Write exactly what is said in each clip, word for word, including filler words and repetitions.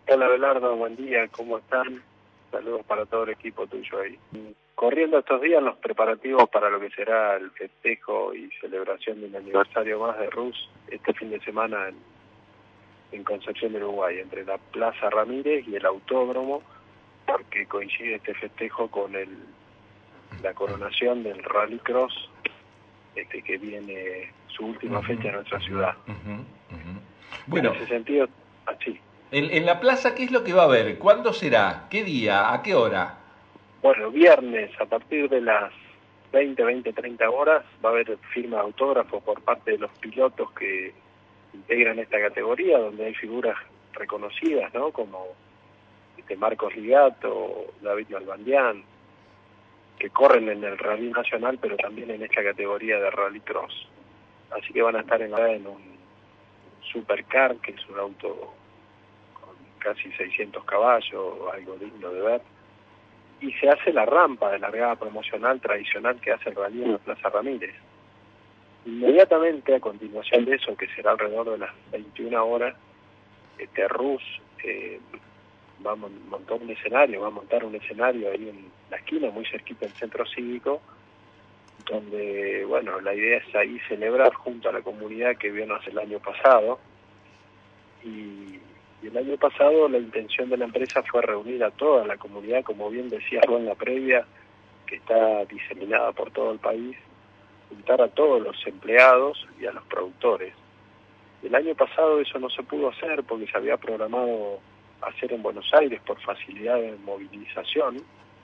Hola Belardo, buen día, ¿cómo están? Saludos para todo el equipo tuyo ahí. Corriendo estos días los preparativos para lo que será el festejo y celebración de un aniversario más de Rus este fin de semana en, en Concepción del Uruguay, entre la Plaza Ramírez y el Autódromo, porque coincide este festejo con el, la coronación del Rallycross, este, que viene su última fecha en nuestra ciudad. Uh -huh, uh -huh. Bueno, en ese sentido, así. En, en la plaza, ¿qué es lo que va a haber? ¿Cuándo será? ¿Qué día? ¿A qué hora? Bueno, viernes a partir de las veinte, veinte, treinta horas va a haber firma de autógrafos por parte de los pilotos que integran esta categoría, donde hay figuras reconocidas, ¿no? Como este Marcos Ligato, David Nalbandián, que corren en el Rally Nacional, pero también en esta categoría de Rally Cross. Así que van a estar en, la, en un Supercar, que es un auto con casi seiscientos caballos, algo lindo de ver. Y se hace la rampa de largada promocional tradicional que hace el rally en la Plaza Ramírez. Inmediatamente a continuación de eso, que será alrededor de las veintiuna horas, este Rus eh, va a montar un escenario, va a montar un escenario ahí en la esquina, muy cerquita del centro cívico, donde, bueno, la idea es ahí celebrar junto a la comunidad que vio nacer el año pasado. Y Y el año pasado la intención de la empresa fue reunir a toda la comunidad, como bien decía en la previa, que está diseminada por todo el país, juntar a todos los empleados y a los productores. El año pasado eso no se pudo hacer porque se había programado hacer en Buenos Aires por facilidad de movilización,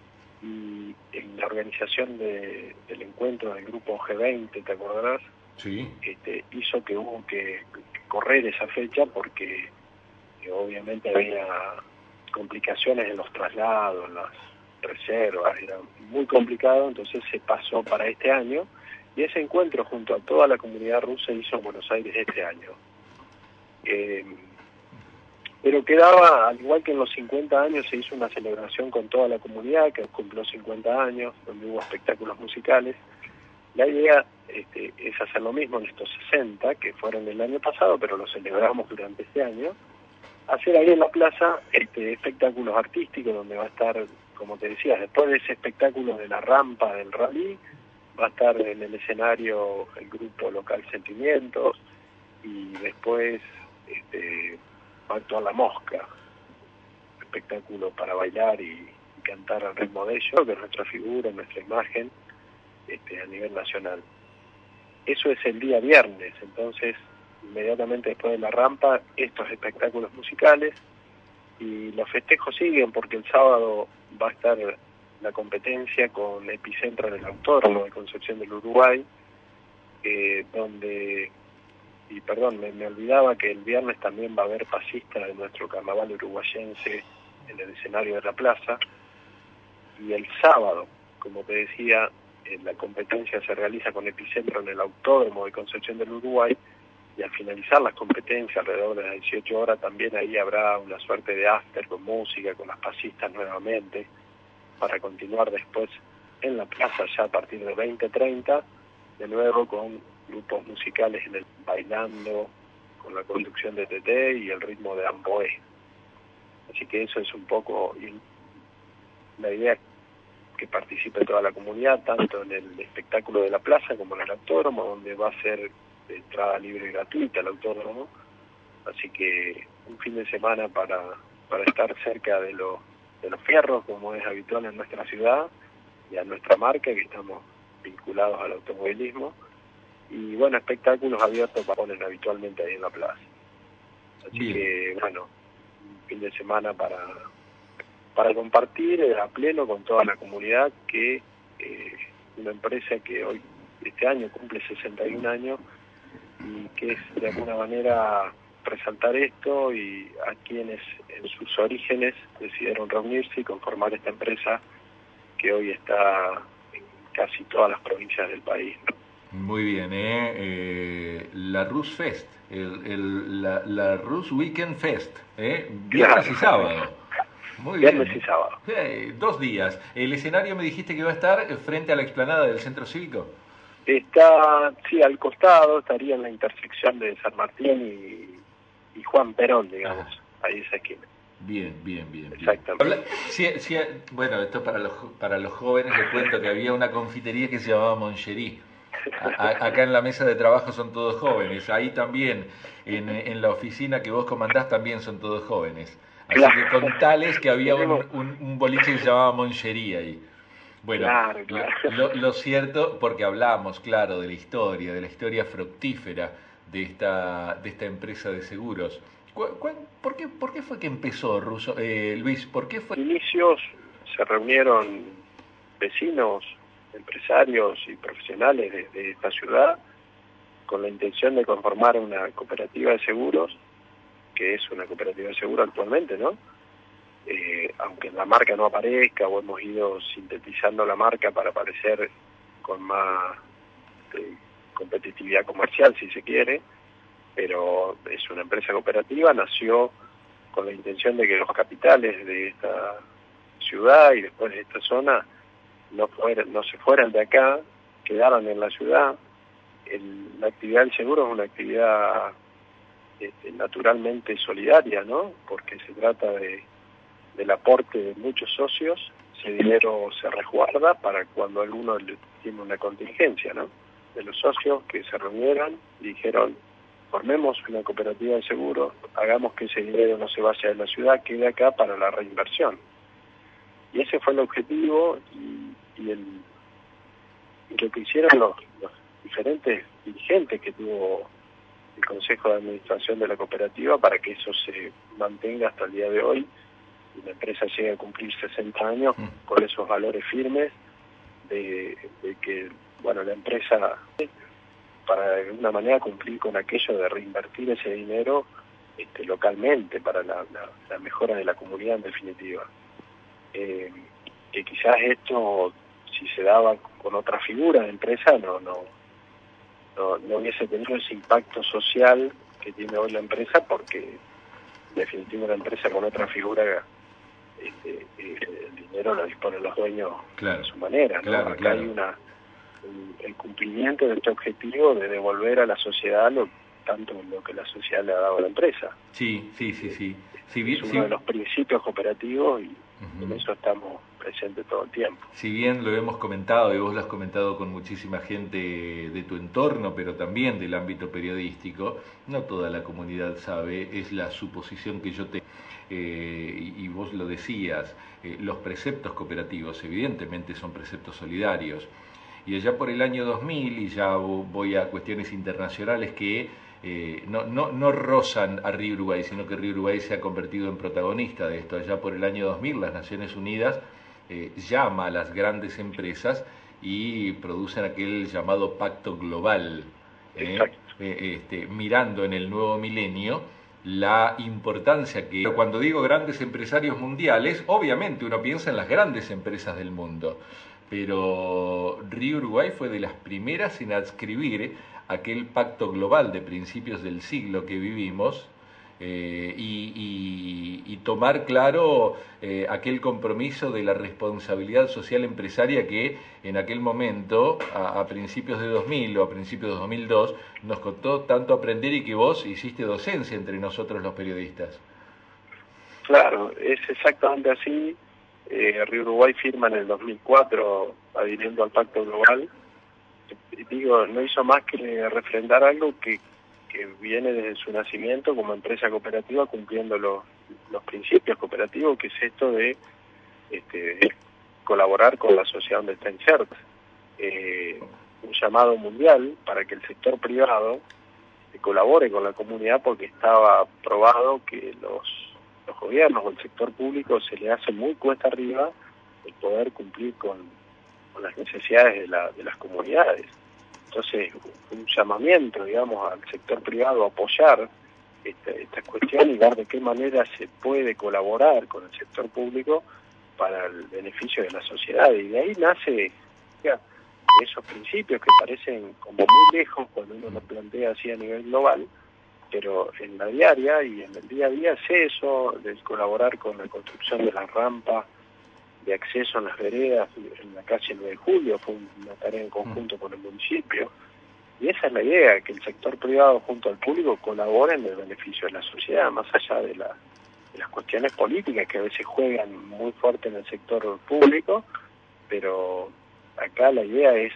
y en la organización de, del encuentro del grupo G veinte, ¿te acordarás? Sí. Este, hizo que hubo que, que correr esa fecha porque que obviamente había complicaciones en los traslados, en las reservas, era muy complicado, entonces se pasó para este año, y ese encuentro junto a toda la comunidad rusa se hizo en Buenos Aires este año. Eh, pero quedaba, al igual que en los cincuenta años, se hizo una celebración con toda la comunidad, que cumplió cincuenta años, donde hubo espectáculos musicales. La idea este, es hacer lo mismo en estos sesenta, que fueron el año pasado, pero lo celebramos durante este año. Hacer ahí en la plaza este, espectáculos artísticos, donde va a estar, como te decía, después de ese espectáculo de la rampa del rally, va a estar en el escenario el grupo local Sentimientos, y después este, va a actuar La Mosca, espectáculo para bailar y, y cantar al ritmo de ellos, que es nuestra figura, nuestra imagen este, a nivel nacional. Eso es el día viernes, entonces inmediatamente después de la rampa, estos espectáculos musicales, y los festejos siguen porque el sábado va a estar la competencia con Epicentro en el Autódromo de Concepción del Uruguay, eh, donde, y perdón, me, me olvidaba que el viernes también va a haber pasista de nuestro carnaval uruguayense en el escenario de la plaza, y el sábado, como te decía, eh, la competencia se realiza con Epicentro en el Autódromo de Concepción del Uruguay, y al finalizar las competencias alrededor de las dieciocho horas también ahí habrá una suerte de after con música, con las pasistas nuevamente, para continuar después en la plaza ya a partir de veinte treinta, de nuevo con grupos musicales en el bailando, con la conducción de T T y el ritmo de Amboé. Así que eso es un poco la idea, que participe toda la comunidad, tanto en el espectáculo de la plaza como en el autódromo, donde va a ser de entrada libre y gratuita el autódromo. Así que un fin de semana para, para estar cerca de, lo, de los fierros, como es habitual en nuestra ciudad, y a nuestra marca, que estamos vinculados al automovilismo, y bueno, espectáculos abiertos que ponen habitualmente ahí en la plaza. Así Bien. que bueno, un fin de semana para, para compartir a pleno con toda la comunidad, que eh, una empresa que hoy, este año, cumple sesenta y un años, y que es de alguna manera resaltar esto, y a quienes en sus orígenes decidieron reunirse y conformar esta empresa que hoy está en casi todas las provincias del país, ¿no? Muy bien, ¿eh? eh la Rus Fest, el, el, la, la Rus Weekend Fest, ¿eh? Viernes claro. y sábado. Muy Viernes bien. y sábado. Eh, dos días. ¿El escenario me dijiste que va a estar frente a la explanada del Centro Cívico? Está, sí, al costado, estaría en la intersección de San Martín y, y Juan Perón, digamos, Ajá. ahí esa esquina. Bien, bien, bien. bien. Exactamente. Sí, sí, bueno, esto para los, para los jóvenes les cuento que había una confitería que se llamaba Moncherí. A, a, acá en la mesa de trabajo son todos jóvenes. Ahí también, en, en la oficina que vos comandás, también son todos jóvenes. Así Claro. que contales que había un, Tenemos... un, un boliche que se llamaba Moncherí ahí. Bueno, Claro, lo, claro. lo, lo cierto, porque hablamos, claro, de la historia, de la historia fructífera de esta, de esta empresa de seguros. ¿Cu- cuál- por, qué, ¿Por qué fue que empezó, Russo, eh, Luis? ¿Por qué fue? Inicios se reunieron vecinos, empresarios y profesionales de, de esta ciudad con la intención de conformar una cooperativa de seguros, que es una cooperativa de seguros actualmente, ¿no? Eh, aunque la marca no aparezca, o hemos ido sintetizando la marca para aparecer con más eh, competitividad comercial, si se quiere, pero es una empresa cooperativa, nació con la intención de que los capitales de esta ciudad y después de esta zona no, fueran, no se fueran de acá, quedaran en la ciudad. El, la actividad del seguro es una actividad este, naturalmente solidaria, ¿no? Porque se trata de, del aporte de muchos socios, ese dinero se resguarda para cuando alguno tiene una contingencia, ¿no? De los socios que se reunieron y dijeron, formemos una cooperativa de seguros, hagamos que ese dinero no se vaya de la ciudad, quede acá para la reinversión. Y ese fue el objetivo y, y, el, y lo que hicieron los, los diferentes dirigentes que tuvo el Consejo de Administración de la cooperativa para que eso se mantenga hasta el día de hoy y la empresa llegue a cumplir sesenta años con esos valores firmes de, de que, bueno, la empresa, para de alguna manera cumplir con aquello de reinvertir ese dinero este, localmente para la, la, la mejora de la comunidad en definitiva. Eh, que quizás esto, si se daba con otra figura de empresa, no, no, no, no hubiese tenido ese impacto social que tiene hoy la empresa, porque en definitiva una empresa con otra figura, este, el dinero lo disponen los dueños Claro, de su manera, ¿no? Claro, Acá claro. hay una el, el cumplimiento de este objetivo de devolver a la sociedad lo, tanto lo que la sociedad le ha dado a la empresa. Sí, sí, sí, sí. Si Es bien, uno si, de los principios cooperativos y uh-huh. en eso estamos presentes todo el tiempo. Si bien lo hemos comentado y vos lo has comentado con muchísima gente de tu entorno, pero también del ámbito periodístico, no toda la comunidad sabe, es la suposición que yo tengo. Eh, y, y vos lo decías, eh, los preceptos cooperativos evidentemente son preceptos solidarios. Y allá por el año dos mil, y ya voy a cuestiones internacionales que eh, no, no, no rozan a Río Uruguay, sino que Río Uruguay se ha convertido en protagonista de esto. Allá por el año dos mil, las Naciones Unidas eh, llama a las grandes empresas y producen aquel llamado Pacto Global, eh, eh, este, mirando en el nuevo milenio la importancia que... Cuando digo grandes empresarios mundiales, obviamente uno piensa en las grandes empresas del mundo, pero Río Uruguay fue de las primeras en adscribir aquel pacto global de principios del siglo que vivimos eh, y, y, y tomar claro eh, aquel compromiso de la responsabilidad social empresaria que en aquel momento, a, a principios de dos mil o a principios de dos mil dos, nos costó tanto aprender y que vos hiciste docencia entre nosotros los periodistas. Claro, es exactamente así. Eh, Río Uruguay firma en el dos mil cuatro adhiriendo al Pacto Global. Y digo, no hizo más que refrendar algo que, que viene desde su nacimiento como empresa cooperativa, cumpliendo los, los principios cooperativos, que es esto de, este, de colaborar con la sociedad donde está inserta. Eh, un llamado mundial para que el sector privado colabore con la comunidad, porque estaba probado que los los gobiernos o el sector público se le hace muy cuesta arriba el poder cumplir con, con las necesidades de, la, de las comunidades. Entonces, un llamamiento, digamos, al sector privado a apoyar esta, esta cuestión y ver de qué manera se puede colaborar con el sector público para el beneficio de la sociedad. Y de ahí nace ya, esos principios que parecen como muy lejos cuando uno lo plantea así a nivel global, pero en la diaria y en el día a día es eso, de colaborar con la construcción de la rampa de acceso en las veredas, en la calle nueve de julio, fue una tarea en conjunto con el municipio, y esa es la idea, que el sector privado junto al público colaboren en el beneficio de la sociedad, más allá de la, de las cuestiones políticas que a veces juegan muy fuerte en el sector público, pero acá la idea es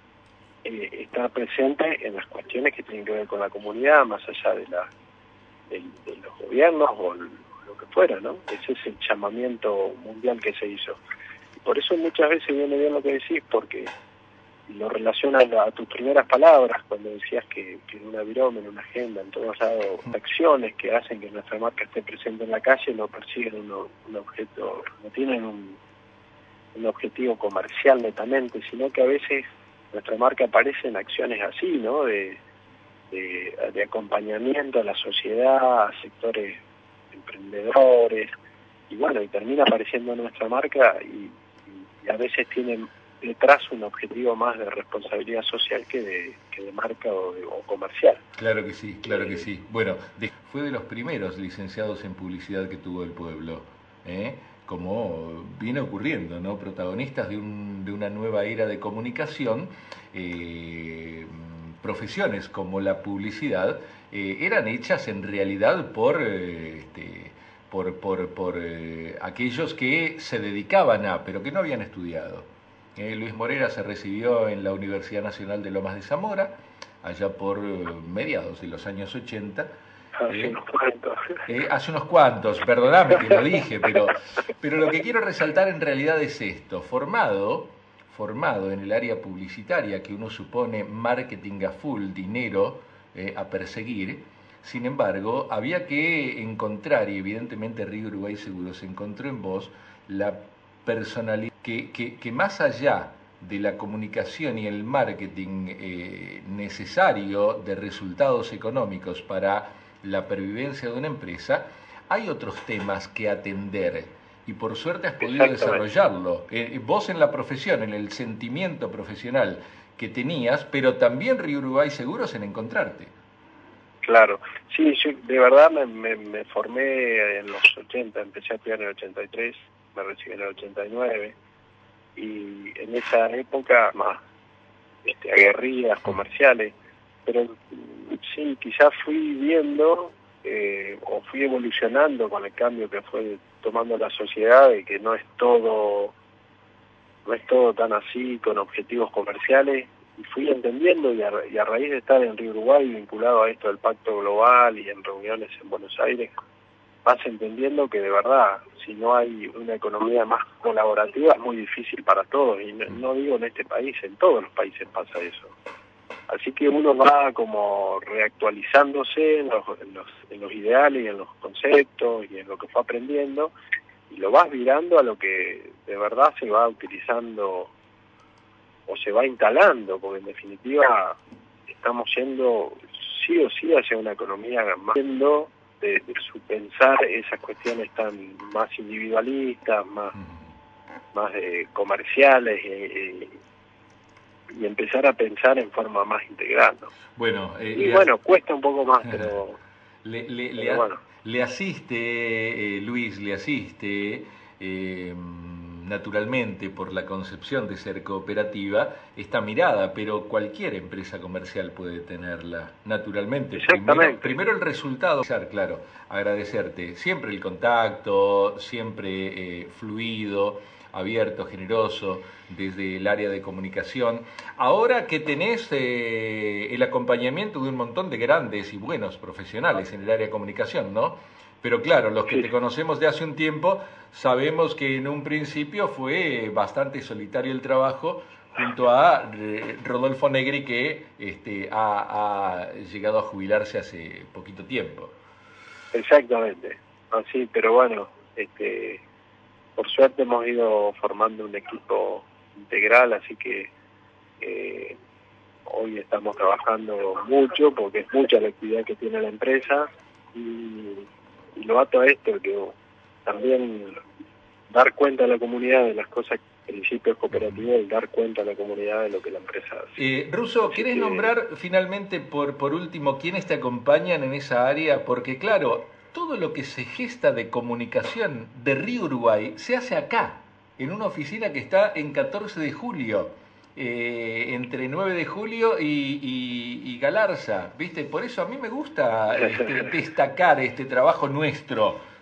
eh, estar presente en las cuestiones que tienen que ver con la comunidad, más allá de, la, de, de los gobiernos o el, lo que fuera, ¿no? Ese es el llamamiento mundial que se hizo. Y por eso muchas veces viene bien lo que decís, porque lo relaciona a, a tus primeras palabras, cuando decías que, que en una virome, en una agenda, en todos lados, acciones que hacen que nuestra marca esté presente en la calle no persiguen un, un objeto, no tienen un, un objetivo comercial netamente, sino que a veces nuestra marca aparece en acciones así, ¿no? De, de, de acompañamiento a la sociedad, a sectores emprendedores, y bueno, y termina apareciendo nuestra marca y, y, y a veces tienen detrás un objetivo más de responsabilidad social que de, que de marca o, de, o comercial. Claro que sí, claro que sí. Bueno, de, fue de los primeros licenciados en publicidad que tuvo el pueblo, ¿eh? Como viene ocurriendo, ¿no? Protagonistas de, un, de una nueva era de comunicación, eh, profesiones como la publicidad eh, eran hechas en realidad por... Eh, este, por, por, por eh, aquellos que se dedicaban a, pero que no habían estudiado. Eh, Luis Morera se recibió en la Universidad Nacional de Lomas de Zamora, allá por eh, mediados de los años ochenta. Hace Eh, unos cuantos. Eh, hace unos cuantos, perdóname que lo dije, pero, pero lo que quiero resaltar en realidad es esto, formado, formado en el área publicitaria, que uno supone marketing a full, dinero eh, a perseguir. Sin embargo, había que encontrar, y evidentemente Río Uruguay Seguros encontró en vos la personalidad que, que, que más allá de la comunicación y el marketing eh, necesario de resultados económicos para la pervivencia de una empresa, hay otros temas que atender y por suerte has podido desarrollarlo. Eh, vos en la profesión, en el sentimiento profesional que tenías, pero también Río Uruguay Seguros en encontrarte. Claro, sí, yo de verdad me, me, me formé en los ochenta, empecé a estudiar en el ochenta y tres, me recibí en el ochenta y nueve, y en esa época más este, aguerridas comerciales, pero sí, quizás fui viendo eh, o fui evolucionando con el cambio que fue tomando la sociedad, de que no es todo, no es todo tan así con objetivos comerciales. Y fui entendiendo, y a, y a raíz de estar en Río Uruguay vinculado a esto del Pacto Global y en reuniones en Buenos Aires, vas entendiendo que de verdad, si no hay una economía más colaborativa, es muy difícil para todos. Y no, no digo en este país, en todos los países pasa eso. Así que uno va como reactualizándose en los, en los, en los ideales y en los conceptos y en lo que fue aprendiendo, y lo vas virando a lo que de verdad se va utilizando o se va instalando, porque en definitiva estamos yendo sí o sí hacia una economía más yendo de, de su pensar esas cuestiones tan más individualistas, más, más eh, comerciales, eh, y empezar a pensar en forma más integral, ¿no? Bueno, eh, y bueno, as... cuesta un poco más, pero... le, le, pero le, bueno. le asiste, eh, Luis, le asiste... Eh, naturalmente por la concepción de ser cooperativa esta mirada, pero cualquier empresa comercial puede tenerla, naturalmente. Primero, primero el resultado, claro, agradecerte, siempre el contacto, siempre eh, fluido, abierto, generoso, desde el área de comunicación. Ahora que tenés eh, el acompañamiento de un montón de grandes y buenos profesionales en el área de comunicación, ¿no? Pero claro, los que sí. te conocemos de hace un tiempo, sabemos que en un principio fue bastante solitario el trabajo junto a Rodolfo Negri, que este, ha, ha llegado a jubilarse hace poquito tiempo. Exactamente, así, pero bueno, este, por suerte hemos ido formando un equipo integral, así que eh, hoy estamos trabajando mucho, porque es mucha la actividad que tiene la empresa, y y lo ato a esto, que también dar cuenta a la comunidad de las cosas, principios cooperativos, y dar cuenta a la comunidad de lo que la empresa hace. Eh, Russo, ¿querés que... nombrar finalmente, por, por último, quiénes te acompañan en esa área? Porque claro, todo lo que se gesta de comunicación de Río Uruguay se hace acá, en una oficina que está en catorce de julio. Eh, entre nueve de julio y, y, y Galarza, ¿viste? Por eso a mí me gusta este, destacar este trabajo nuestro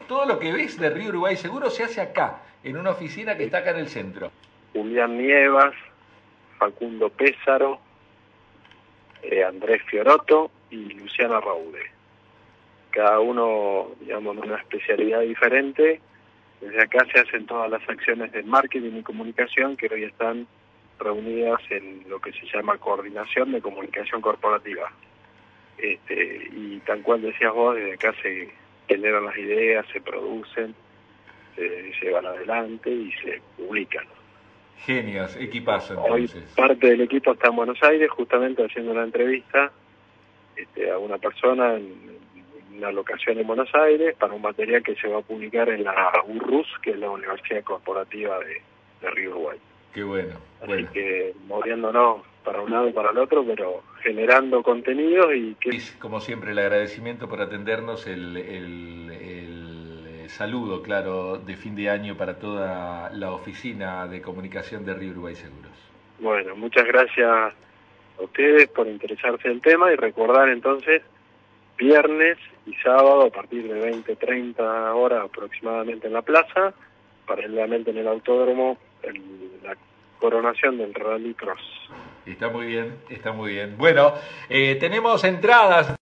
todo lo que ves de Río Uruguay Seguro se hace acá, en una oficina que está acá en el centro. Julián Nievas, Facundo Pésaro, eh, Andrés Fiorotto y Luciana Raude. Cada uno, digamos, en una especialidad diferente. Desde acá se hacen todas las acciones de marketing y comunicación que hoy están reunidas en lo que se llama coordinación de comunicación corporativa. Este, y tal cual decías vos, desde acá se generan las ideas, se producen, se llevan adelante y se publican. Genios, equipazo entonces. entonces. Hoy parte del equipo está en Buenos Aires, justamente haciendo una entrevista este, a una persona en una locación en Buenos Aires para un material que se va a publicar en la U R U S, que es la Universidad Corporativa de, de Río Uruguay. Qué bueno. Así bueno. que moviéndonos para un lado y para el otro, pero generando contenidos y que... Como siempre, el agradecimiento por atendernos, el, el, el saludo, claro, de fin de año para toda la oficina de comunicación de Río Uruguay Seguros. Bueno, muchas gracias a ustedes por interesarse en el tema y recordar entonces, viernes y sábado a partir de veinte, treinta horas aproximadamente en la plaza, paralelamente en el autódromo, en la coronación del Rally Cross. Está muy bien, está muy bien. Bueno, eh, tenemos entradas.